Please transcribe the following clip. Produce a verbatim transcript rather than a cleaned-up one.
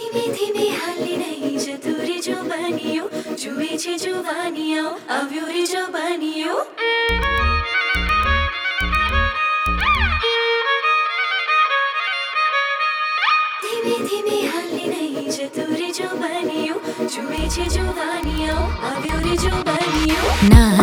ધીમે ધીમે હાલી નહીં જતું રે જોવાનીઓ જુએ છે જોવાનીઓ આવ્યો રે જોવાનીઓ ધીમે ધીમે હાલી નહીં જતું રે જોવાનીઓ જુએ છે જોવાનીઓ આવ્યો રે જોવાનીઓ ના